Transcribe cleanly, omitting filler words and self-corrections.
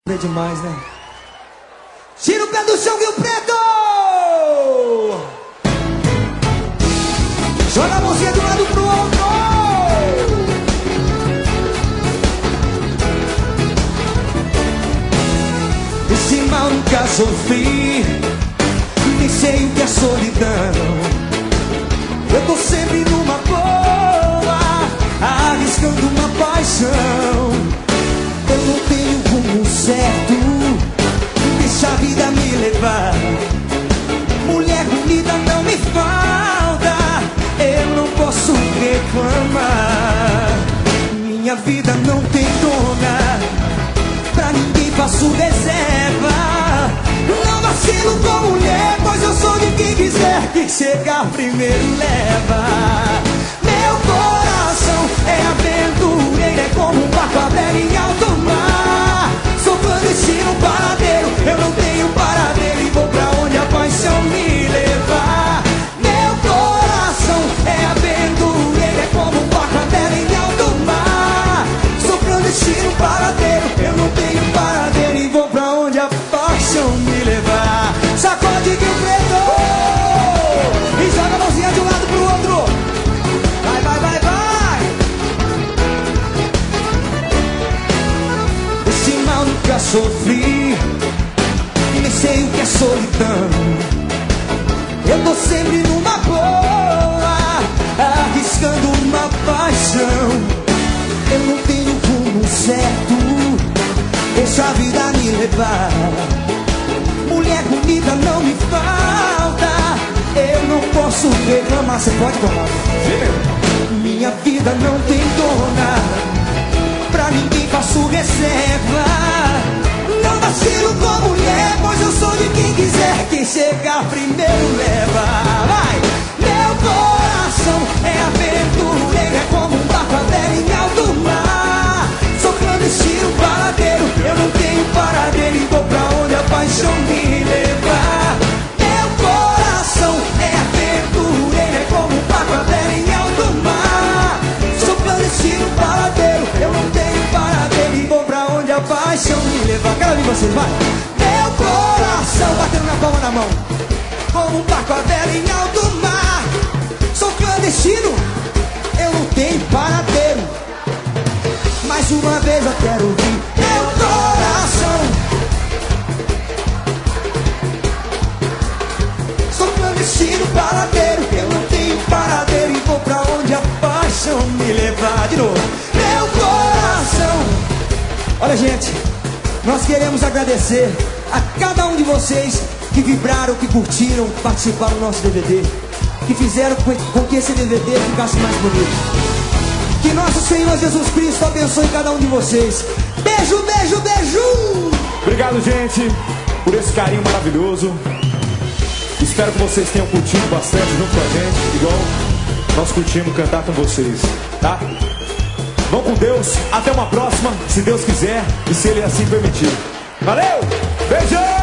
É demais, né? Tira o pé do chão, Rio Preto! Joga a mãozinha de um lado pro outro! Esse mal nunca sofri, nem sei o que é solidão. Eu tô sempre numa boa, arriscando uma paixão. Eu não tenho rumo certo, deixa a vida me levar. Mulher bonita não me falta, eu não posso reclamar. Minha vida não tem dona, pra ninguém faço reserva. Não vacilo com mulher, pois eu sou de quem quiser. Quem chegar primeiro leva. Meu coração é aventureiro, é como um barco à vela em alto mar. Sou clandestino, paradeiro, eu não tenho paradeiro e vou pra onde a paixão me levar. Meu coração é aventureiro, é como um barco à vela em alto mar. Sou clandestino, paradeiro, eu não tenho paradeiro e vou pra onde a paixão me levar. Sacode que o preto e joga a mãozinha de um lado pro outro. Vai, vai, vai, vai. Esse mal nunca sofri, nem sei o que é solidão. Eu tô sempre numa boa, arriscando uma paixão. Eu não tenho rumo certo, deixa a vida me levar. Mulher bonita não me falta, eu não posso reclamar. Você pode tomar? Minha vida não tem dona, pra ninguém faço reserva. Não vacilo com mulher, pois eu sou de quem quiser. Quem chegar primeiro leva. Vai! Meu coração é aventureiro, é como um barco à vela em alto mar. Sou clandestino, paradeiro, eu não tenho paradeiro e vou pra onde a paixão me levar. Meu coração é aventureiro, é como um barco à vela em alto mar. Sou clandestino, paradeiro, eu não tenho paradeiro e vou pra onde a paixão me levar. Quero ouvir vocês, vai! Meu coração batendo na palma da mão, como um barco à vela em alto mar. Sou clandestino, eu não tenho paradeiro. Mais uma vez eu quero ouvir meu coração. Sou clandestino, paradeiro, eu não tenho paradeiro e vou pra onde a paixão me levar. De novo, meu coração. Olha, gente, nós queremos agradecer a cada um de vocês que vibraram, que curtiram, participaram do nosso DVD, que fizeram com que esse DVD ficasse mais bonito. Que nosso Senhor Jesus Cristo abençoe cada um de vocês. Beijo, beijo, beijo. Obrigado, gente, por esse carinho maravilhoso. Espero que vocês tenham curtido bastante junto com a gente, igual nós curtimos cantar com vocês, tá? Vão com Deus, até uma próxima, se Deus quiser e se Ele assim permitir. Valeu, beijão!